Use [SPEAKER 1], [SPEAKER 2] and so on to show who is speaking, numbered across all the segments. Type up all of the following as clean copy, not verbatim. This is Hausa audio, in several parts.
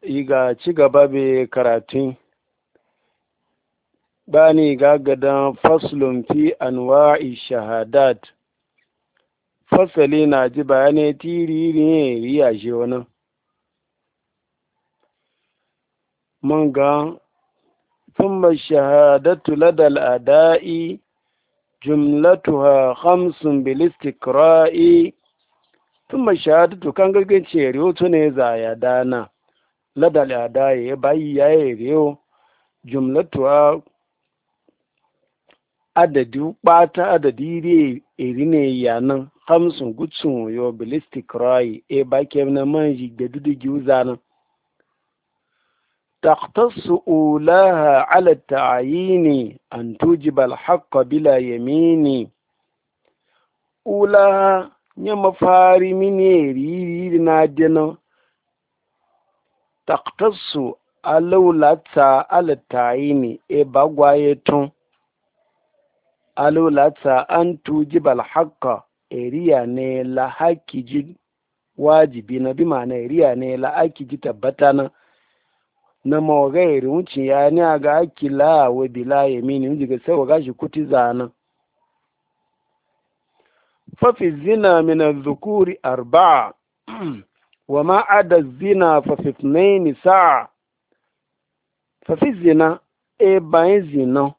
[SPEAKER 1] iga ci gaba be karatun bani gagadan faslun fi anwa'i shahadat fasali na ji bayanai tiriri riya shi wani mun ga ثم الشهادة لدى الأداء جملتها 5 بالاستقراء ثم الشهادة كان غير شيريو تنزا يا دانا لدى الأداء باي يا ريو جملتها adadi bata adadi ne yanan 5 gutsun yo bilistikrai ba na manji da dudugi uzana تختص أولاها على التعيين أن توجب الحق بلا يمين أولاها نما فاري من يريد نادنا تختص ألولتا على التعيين بغوايتون ألولتا أن توجب الحق إريا نيلا حكي جد واجبين بمعنى إريا نيلا حكي جد تبتانا na mawagairi wucin ya ni a ga akila wa bila ya mini wuce ga sai wa gashi kuti zana fafi zina min zukuri 4 wa ma ada zina fafi 2 sa'a fafi zina bayan zina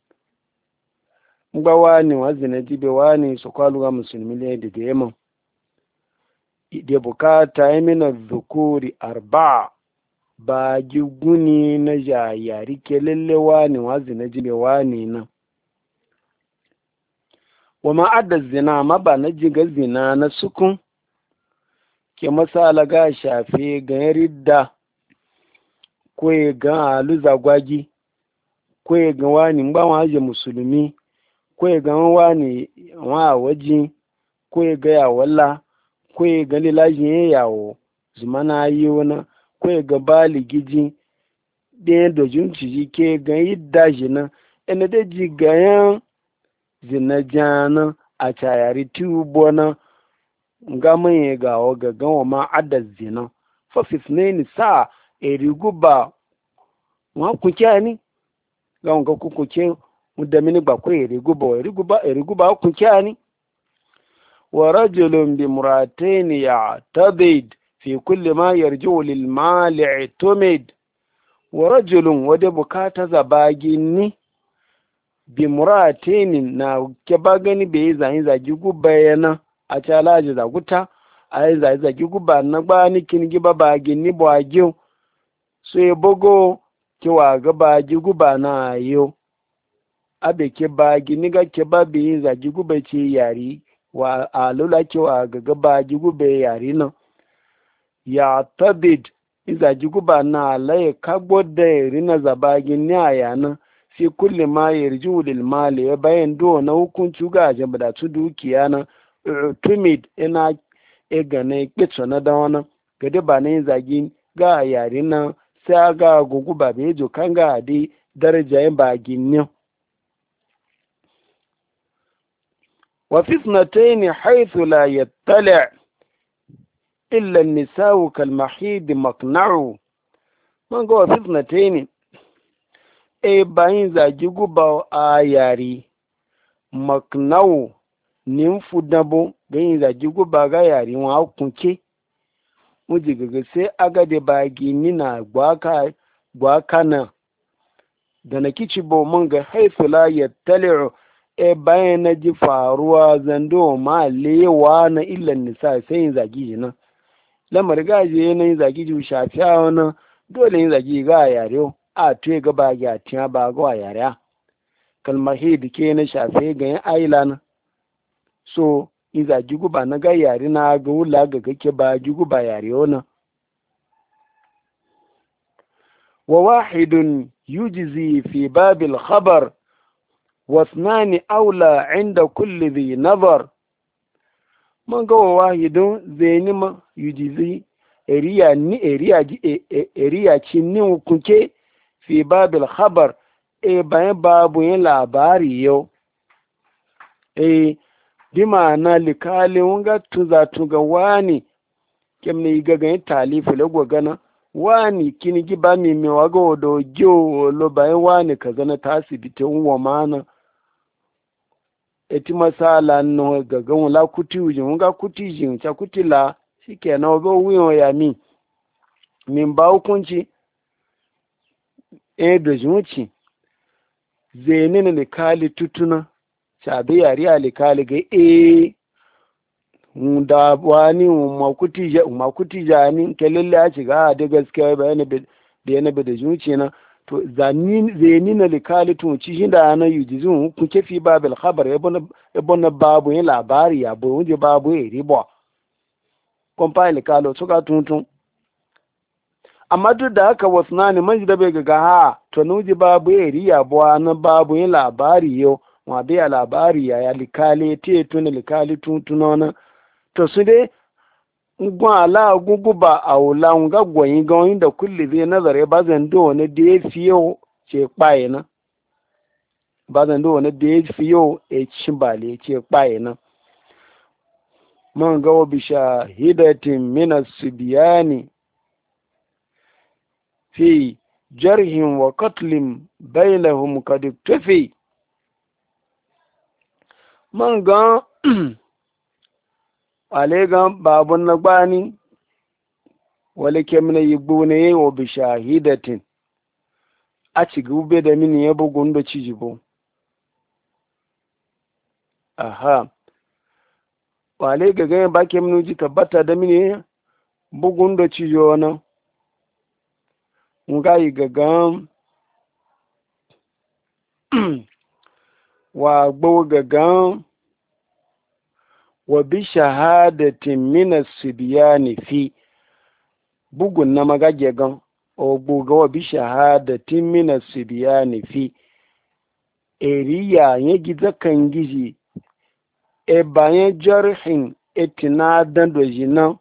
[SPEAKER 1] ngba wani wa zina jibe wani su kwaluwa musulmi ne da yamma ide bukata ya min zukuri 4 ba guni na yari ke lallewa ne wazi na jibewa ne nan wa ma'adda zina ma ba na jiga zina na sukun ke masala ga shafe ga ridda ko ga aluza gwagi ko ga wani ba waje musulmi ko ga wani wa waji ko ga ya walla ko ga lilajin yawo zumana yi wani kwe ga baligiji ɗaya da junci ke ga yi daji nan ina da ji gayan zina jana a cayari tubo na ga manye gawa ga gawa ma adda zina fafis ne ni sa erigu ba wa kuke ni ga wanga kuke da mini ba kwe erigu ba kuke ni wa rajulun bi muratain ya tabid في كل ما يرجع للمال اعتمد ورجل ودي بكاتا زباجيني بمراتين نا كباغني بيزا zagi gubayana a chalaje zaguta ai zagi guba na gbani kingi babagini bwagyo so ebogo kiwa ga baji guba na yo abe ke bagini ga ke babi zagi gube ce yari wa alula kiwa ga baji gube yari na ya tabid iza jiguba na alaye kagbo da rina zabagin ni ayana fi kulli ma yarju lil mali ya bayan do na hukunci ga jabda tu dukiya na tumid ina gane kitso na da wana gade ba ne zagi ga yari na sai ga guguba be jo kanga di daraja yin bagin ne wa fitnatayn haythu la yattali' إلا النساء كالمحيض مقنع من قوى فتنتين باين زاجي قبا آياري مقنع ننفو دبو باين زاجي قبا آياري وعو كنكي mujigaga sai aga da bagi nina gwakana da na kici bo mun ga haifu la yattali'u bayan na ji faruwa zando ma lewa na illan nisa sai yin zagi jina lamar gaji yanayin zagi ju shafiya wani dole yin zagi ga yare a tuye ga ba ya tiya ba ga yare kalmar hidi ke na shafe ga yin aila so yin zagi guba na ga yare na ga wula ga kake ba ji guba yare wani wa wahidun yujizi fi babil khabar واثنان أولى عند كل ذي نظر من قوى واحد زين ما يجزي إريا تشني وكنكي في باب الخبر بين باب labari yau bima'ana likali wanga tuza tuga wani kemne gaga talifu lagwa gana wani kini gi ba mi waga odo gyo lo bayan wani kaza na ta asibiti wa mana eti masala no gaga wala kuti ujin wanga kuti jin cha kuti la shikenan ogo wiyo ya min ba hukunci da zuci zene ne kali tutuna sabe yari alikali ga da wani makuti jani kelele a shiga da gaskiya bayani da yana da zuci na to zeni na likali tun ci shi da na yujizun kun kefi babil khabar yabon babu yin labari ya bo wuje babu ya ribo kompa likalo suka tuntun amma duk da haka wasu na ne manji da bai ga ha to nuji babu ya riya bo na babu yin labari yau wa bai labari ya likali te tun likali tuntun to su dai gwan ala gugu ba a wula nga gwanyi gawin da kulle zai nazare ba zan do wani da ya fi yau ce kpaye na ba zan do wani da ya fi yau a cikin bale ce kpaye na man gawa bisha hidatin minas su biyani fi jarhin wa katlin bainahum kad tafi man ga alegan babun na gbani wale kemina yigbo ne yi wa bishahidatin a ci gube da mini ya bugun da cijibo aha wale ga ganyen ba kemina ji tabbata da mini bugun da cijo na nga yi gagan wa gbo gagan wa bi shahadatin minas sibiyani fi bugun na magage gan o buga wa bi shahadatin minas sibiyani fi eriya ya giza kan gizi e bayan jarhin etina dan doji nan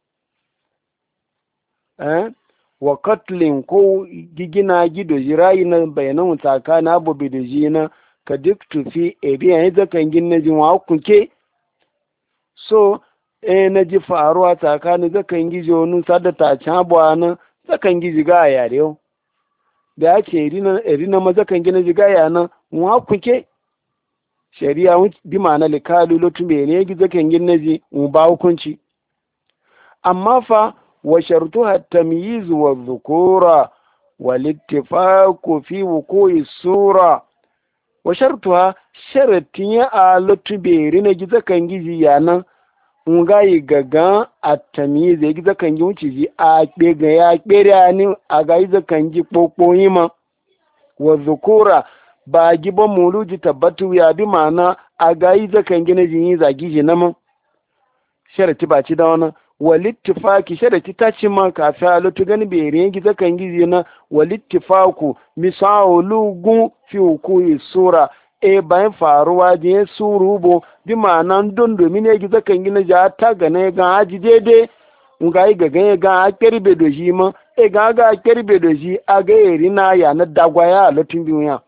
[SPEAKER 1] wa katlin ko gigina gido jirayi na bayanan tsakanin abubuwa doji na ka duk tufi eriya ya zakan gina jin wa hukunke so na ji faruwa tsakanin zakan gizi wani sadata can abuwa nan zakan gizi ga a yare yau da ya ce eri na mazakan gina ji ga yana wa kuke shari'a bi ma na likalu lotun bai ne zakan gina ji ba hukunci amma fa wa shartu at-tamyiz wa dhukura wal ittifaq fi wuqu'i sura wa shartuha sharatin ya a lotun bai ne zakan gizi yana nga yi gaga a tamiz ya gizo kan yi wuce ji a kpega ya kpere ni a ga yi zakan ji kpokpoyi ma wa zukura ba gibo muluji tabbatu ya bi mana a ga yi zakan gina ji yi zagi ji na ma sharati ba ci da wani walittifaki sharati ta ci ma kafin a lutu gani bai rin gizo kan gizi na walittifaku misawo lugun fi hukuri sura bayan faruwa da ya suru bo bi ma'anan don domin ya gizo kan gina ja ta gane ga aji daidai nga yi ga ganye ga a kerbe da shi ma ga kerbe da shi a ga yari na ya na dagwaya a latin duniya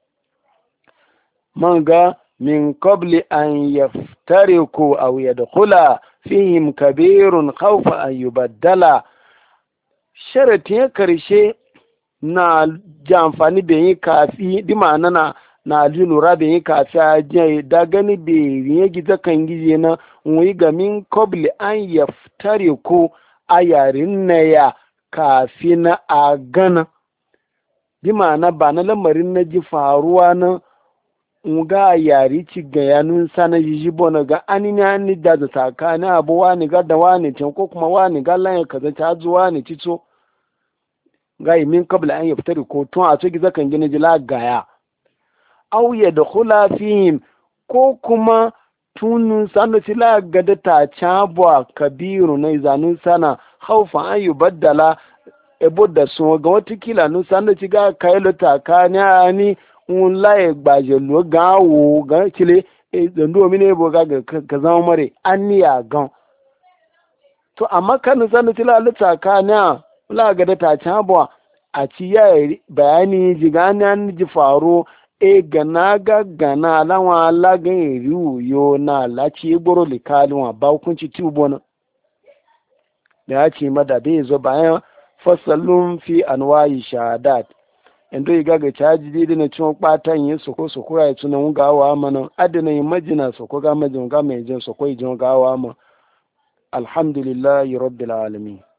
[SPEAKER 1] man ga min qabli an yaftariku aw yadkhula fihim kabirun khawfa an yubaddala sharati ya karshe na ja amfani da yi kafi bi ma'ana na lura da yi kafi a jiya da gani bai yi gida kan gize na wai ga min kobli an yaftare ko a yarin na ya kafi na a gana bi ma'ana ba na lamarin na ji faruwa na nga yari ci ga yanun sana jiji bona ga ani da tsakani abu wani ga da wani can ko kuma wani ga lan ya kaza ta zuwa ne cito ga min kobli an yaftare ko tun a so giza kan gina jila gaya au ya da hula fihim ko kuma tunun sana sila gada ta cabwa kabiru na izanun sana haufa an yi baddala ebo da sun ga watakila nun sana ci ga kailo ta kanya ni un laye gbaje lo ga wo ga chile zando mine ebo ga ka zama mare an ni ya gan to amma kan sana sila lita kanya la gada ta cabwa a ci ya bayani jigani an ji faro gana lawa lagan riwu yo na laci gboro likalin wa ba hukunci tubo na da ya ce mada bai zo bayan fasalun fi anwa'i shahadat endo iga ga caji didi na cin kpatan yin soko soko ya tuna gawa mana adana yin majina soko ga majin ga mai jin soko ijin gawa ma alhamdulillahi rabbil alamin